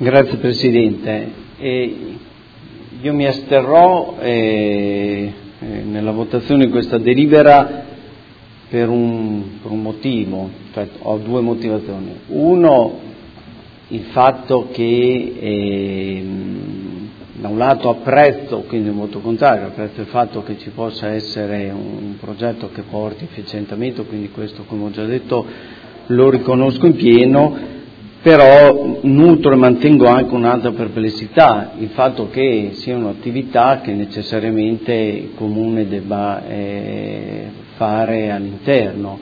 Grazie Presidente. Io mi asterrò nella votazione di questa delibera per un motivo, cioè ho due motivazioni. Uno, il fatto che da un lato apprezzo, quindi un voto contrario, apprezzo il fatto che ci possa essere un progetto che porti efficientamento, quindi questo, come ho già detto, lo riconosco in pieno, però nutro e mantengo anche un'altra perplessità, il fatto che sia un'attività che necessariamente il Comune debba fare all'interno.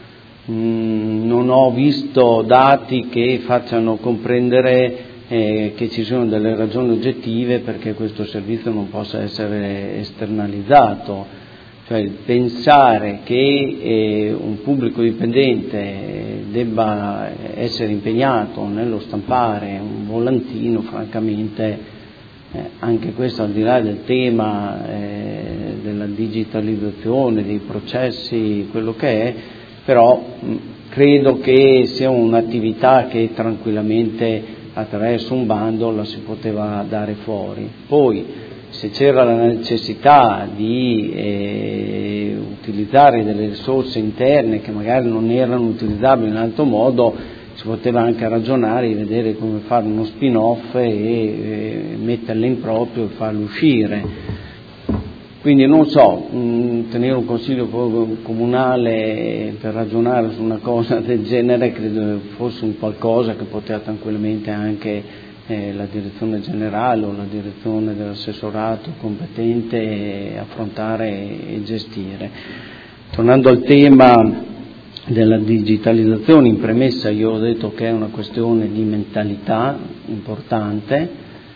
Non ho visto dati che facciano comprendere che ci sono delle ragioni oggettive perché questo servizio non possa essere esternalizzato. Cioè pensare che un pubblico dipendente debba essere impegnato nello stampare un volantino, francamente, anche questo al di là del tema della digitalizzazione, dei processi, quello che è, però credo che sia un'attività che tranquillamente attraverso un bando la si poteva dare fuori. Poi, se c'era la necessità di utilizzare delle risorse interne che magari non erano utilizzabili in altro modo, si poteva anche ragionare e vedere come fare uno spin-off e metterle in proprio e farle uscire. Quindi non so, tenere un consiglio comunale per ragionare su una cosa del genere credo fosse un qualcosa che poteva tranquillamente anche la direzione generale o la direzione dell'assessorato competente affrontare e gestire. Tornando al tema della digitalizzazione, in premessa io ho detto che è una questione di mentalità importante,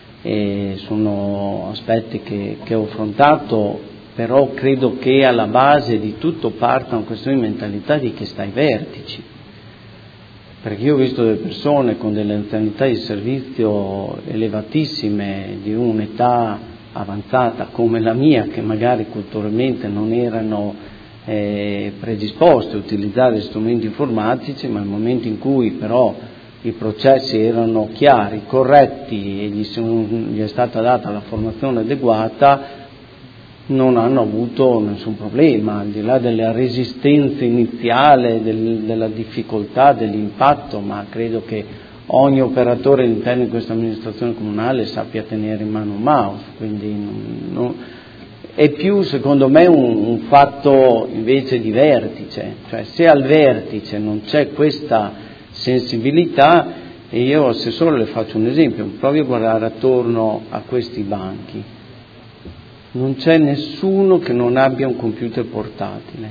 sono aspetti che ho affrontato, però credo che alla base di tutto parta una questione di mentalità di chi sta ai vertici. Perché io ho visto delle persone con delle anzianità di servizio elevatissime, di un'età avanzata come la mia, che magari culturalmente non erano predisposti a utilizzare strumenti informatici, ma nel momento in cui però i processi erano chiari, corretti e gli è stata data la formazione adeguata, non hanno avuto nessun problema, al di là della resistenza iniziale, della difficoltà, dell'impatto, ma credo che ogni operatore all'interno di questa amministrazione comunale sappia tenere in mano un mouse, quindi è più secondo me un fatto invece di vertice, cioè se al vertice non c'è questa sensibilità, e io assessore le faccio un esempio, provi a guardare attorno a questi banchi. Non c'è nessuno che non abbia un computer portatile.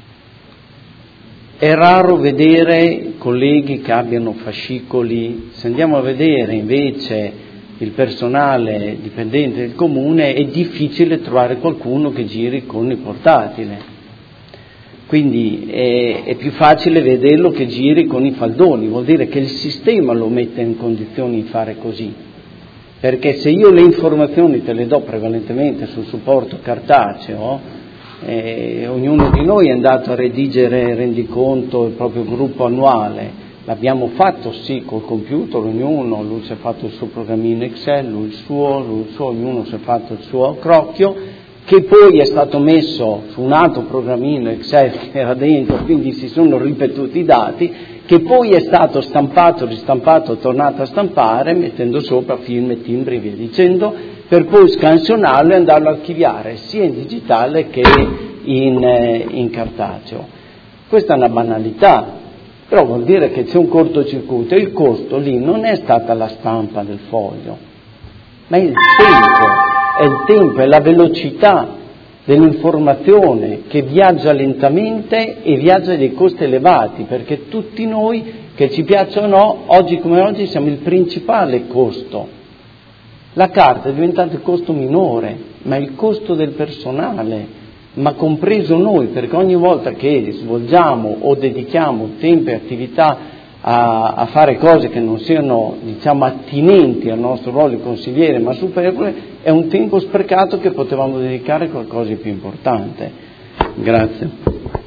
È raro vedere colleghi che abbiano fascicoli. Se andiamo a vedere invece il personale dipendente del comune è difficile trovare qualcuno che giri con il portatile. Quindi è più facile vederlo che giri con i faldoni, vuol dire che il sistema lo mette in condizioni di fare così. Perché se io le informazioni te le do prevalentemente sul supporto cartaceo, ognuno di noi è andato a redigere rendiconto il proprio gruppo annuale, l'abbiamo fatto sì col computer, ognuno, lui si è fatto il suo programmino Excel, lui il suo, ognuno si è fatto il suo crocchio, che poi è stato messo su un altro programmino Excel che era dentro, quindi si sono ripetuti i dati, che poi è stato stampato, ristampato, tornato a stampare, mettendo sopra film e timbri e via dicendo, per poi scansionarlo e andarlo a archiviare sia in digitale che in cartaceo. Questa è una banalità, però vuol dire che c'è un cortocircuito, e il costo lì non è stata la stampa del foglio, ma è il tempo, è la velocità dell'informazione che viaggia lentamente e viaggia a dei costi elevati, perché tutti noi, che ci piaccia o no, oggi come oggi siamo il principale costo. La carta è diventata il costo minore, ma il costo del personale, ma compreso noi, perché ogni volta che svolgiamo o dedichiamo tempo e attività a fare cose che non siano, diciamo, attinenti al nostro ruolo di consigliere, ma superflue, è un tempo sprecato che potevamo dedicare a qualcosa di più importante. Grazie.